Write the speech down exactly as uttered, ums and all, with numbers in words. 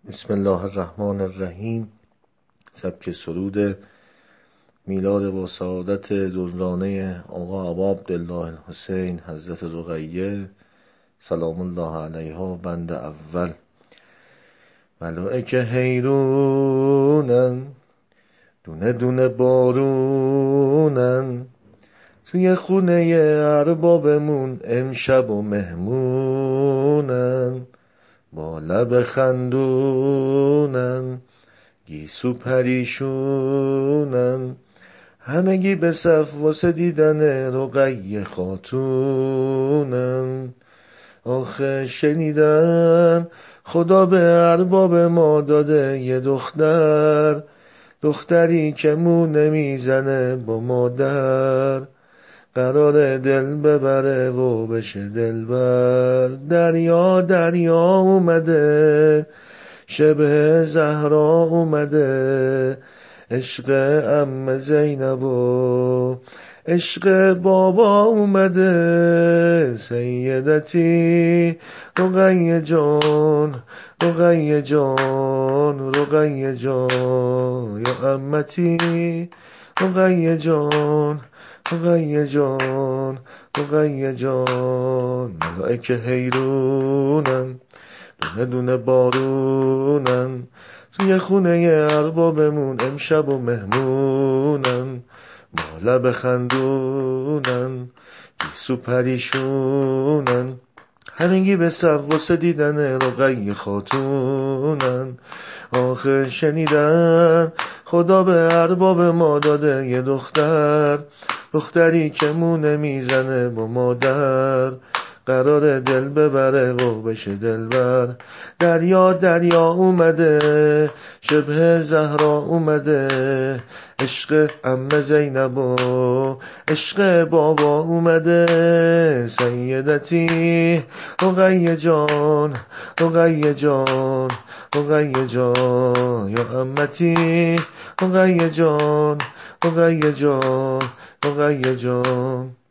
بسم الله الرحمن الرحیم. سبک سرود میلاد با سعادت دزدانه آقا ابا عبدالله الحسین حضرت رقیه سلام الله علیها. بند اول. ملائکه حیرونن، دونه دونه بارونن، توی خونه اربابمون امشب و مهمونن، با لب خندونن، گیسو پریشونن، همگی به صف واسه دیدن رقیه خاتونن. آخه شنیدن خدا به ارباب ما داده یه دختر، دختری که مو نمیزنه با مادر، قرار دل ببره و بشه دلبر. دریا دریا اومده، شبه زهرا اومده، عشق عمه زینب و عشق بابا اومده. سیدتی رقیه جان، رقیه جان، رقیه جان، یا عمتی رقیه جان، رقیه جان، رقیه جان. ملائکه حیرونن، دونه دونه بارونن، توی خونه اربابمون امشب و مهمونن، با لب خندونن، گیسو پریشونن، همگی به صف واسه دیدن رقیه خاتونن. آخه شنیدن خدا به ارباب ما داده یه دختر، دختری که مو نمیزنه با مادر، قرار دل ببره و بشه دلبر. دریا دریا اومده، شبه زهرا اومده، عشق عمه زینب و عشق بابا اومده. سیدتی رقیه جان، رقیه جان، رقیه جان، یا عمتی رقیه جان، رقیه جان، رقیه جان.